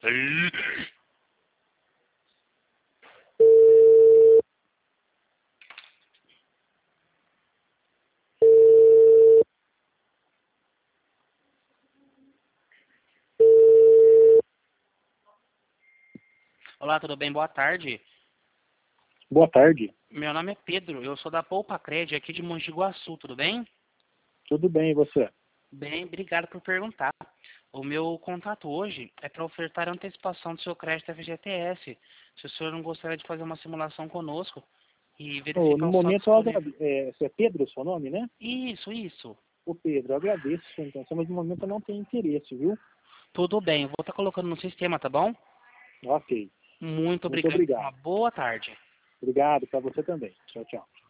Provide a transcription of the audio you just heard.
Olá, tudo bem? Boa tarde. Boa tarde. Meu nome é Pedro, eu sou da Poupa Cred aqui de Mogi Guaçu, tudo bem? Tudo bem, e você? Bem, obrigado por perguntar. O meu contato hoje é para ofertar antecipação do seu crédito FGTS. Se o senhor não gostaria de fazer uma simulação conosco e verificar No o saldo momento, disponível. é Pedro o seu nome, né? Isso. Ô Pedro, eu agradeço a sua intenção, mas no momento eu não tenho interesse, viu? Tudo bem, vou estar colocando no sistema, tá bom? Ok. Muito Muito obrigado. Uma obrigado. boa tarde. Obrigado para você também. Tchau, tchau.